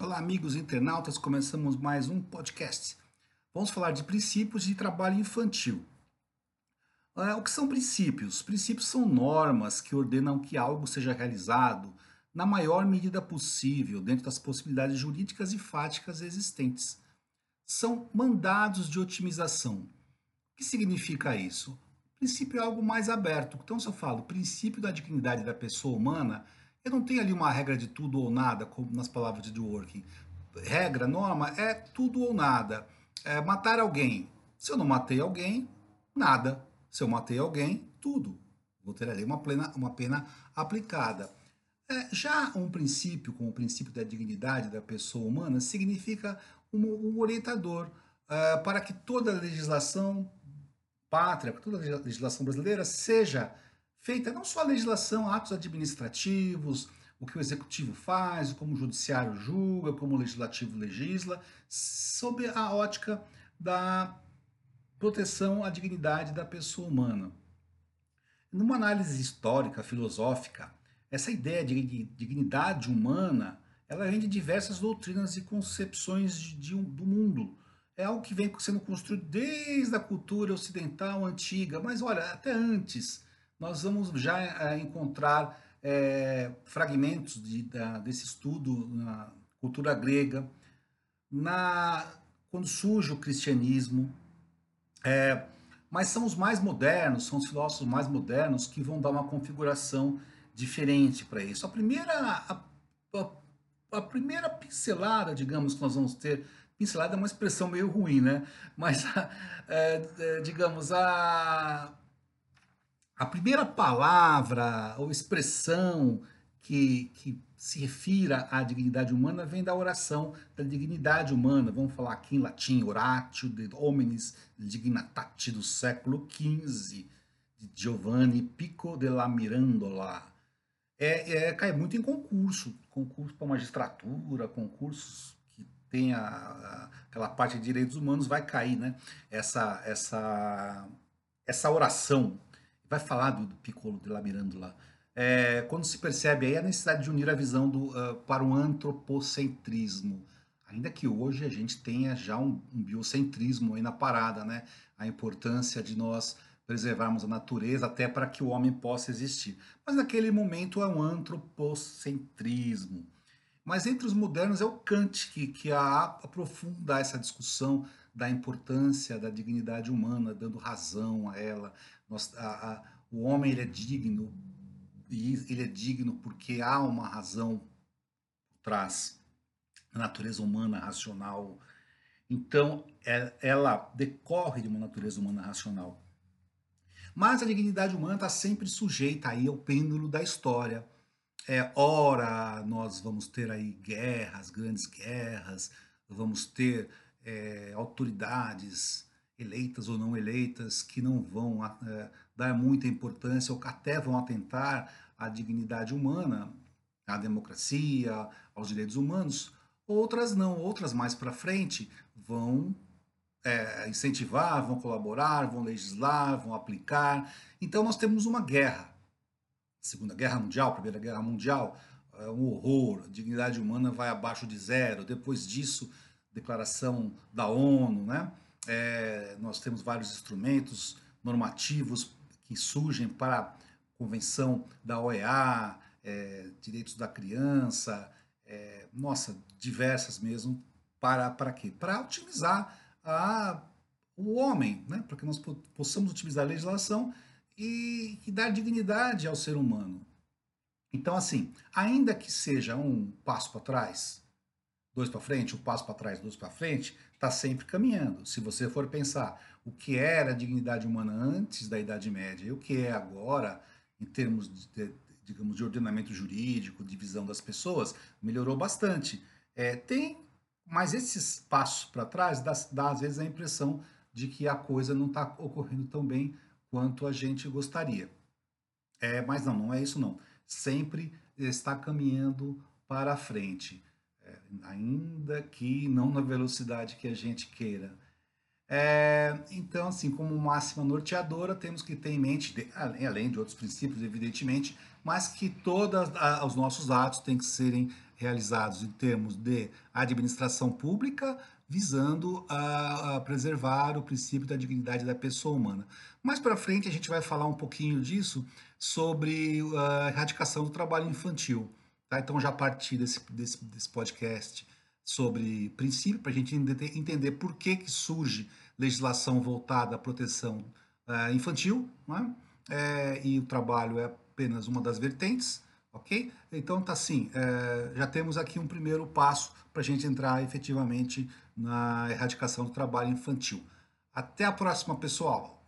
Olá, amigos internautas, começamos mais um podcast. Vamos falar de princípios de trabalho infantil. O que são princípios? Princípios são normas que ordenam que algo seja realizado na maior medida possível, dentro das possibilidades jurídicas e fáticas existentes. São mandados de otimização. O que significa isso? Princípio é algo mais aberto. Então, se eu falo princípio da dignidade da pessoa humana, eu não tenho ali uma regra de tudo ou nada, como nas palavras de Dworkin. Regra, norma, é tudo ou nada. É matar alguém. Se eu não matei alguém, nada. Se eu matei alguém, tudo. Vou ter ali uma pena aplicada. Já um princípio, como o princípio da dignidade da pessoa humana, significa um orientador para que toda a legislação pátria, toda a legislação brasileira seja feita, não só a legislação, atos administrativos, o que o executivo faz, como o judiciário julga, como o legislativo legisla, sob a ótica da proteção à dignidade da pessoa humana. Numa análise histórica, filosófica, essa ideia de dignidade humana, ela vem de diversas doutrinas e concepções do mundo. É algo que vem sendo construído desde a cultura ocidental antiga, mas olha, até antes, nós vamos já encontrar fragmentos desse estudo na cultura grega, quando surge o cristianismo, mas são os mais modernos, são os filósofos mais modernos que vão dar uma configuração diferente para isso. A primeira pincelada, digamos, que nós vamos ter, pincelada é uma expressão meio ruim, né? Mas, digamos, a primeira palavra ou expressão que se refira à dignidade humana vem da oração da dignidade humana. Vamos falar aqui em latim, oratio de hominis dignitate do século XV, de Giovanni Pico della Mirandola. Cai muito em concurso para magistratura, concursos que tem aquela parte de direitos humanos, vai cair, né? Essa oração vai falar do Piccolo della Mirandola. Quando se percebe aí a necessidade de unir a visão para o antropocentrismo, ainda que hoje a gente tenha já um biocentrismo aí na parada, né? A importância de nós preservarmos a natureza até para que o homem possa existir. Mas naquele momento é um antropocentrismo. Mas entre os modernos é o Kant que aprofunda essa discussão da importância da dignidade humana, dando razão a ela. O homem ele é digno, e ele é digno porque há uma razão por trás da natureza humana racional. Então, ela decorre de uma natureza humana racional. Mas a dignidade humana está sempre sujeita aí ao pêndulo da história. Ora, nós vamos ter aí guerras, grandes guerras, vamos ter autoridades eleitas ou não eleitas que não vão dar muita importância ou que até vão atentar à dignidade humana, à democracia, aos direitos humanos. Outras não, outras mais para frente vão incentivar, vão colaborar, vão legislar, vão aplicar. Então nós temos uma guerra. Segunda Guerra Mundial, Primeira Guerra Mundial, um horror, a dignidade humana vai abaixo de zero. Depois disso, declaração da ONU, né? Nós temos vários instrumentos normativos que surgem para a Convenção da OEA, direitos da criança, nossa, diversas mesmo, para quê? Para otimizar o homem, né? Para que nós possamos utilizar a legislação e dar dignidade ao ser humano. Então, assim, ainda que seja um passo para trás, dois para frente, um passo para trás, dois para frente, está sempre caminhando. Se você for pensar o que era a dignidade humana antes da Idade Média e o que é agora, em termos digamos, de ordenamento jurídico, divisão das pessoas, melhorou bastante. Mas esses passos para trás dá às vezes a impressão de que a coisa não está ocorrendo tão bem quanto a gente gostaria. Mas não é isso não. Sempre está caminhando para a frente, ainda que não na velocidade que a gente queira. Então, assim, como máxima norteadora, temos que ter em mente, além de outros princípios, evidentemente, mas que todos os nossos atos têm que serem realizados em termos de administração pública, visando a preservar o princípio da dignidade da pessoa humana. Mais para frente a gente vai falar um pouquinho disso sobre a erradicação do trabalho infantil. Tá? Então, já a partir desse podcast sobre princípio, para a gente entender por que surge legislação voltada à proteção infantil, né? E o trabalho é apenas uma das vertentes, ok? Então, tá assim, já temos aqui um primeiro passo para a gente entrar efetivamente na erradicação do trabalho infantil. Até a próxima, pessoal!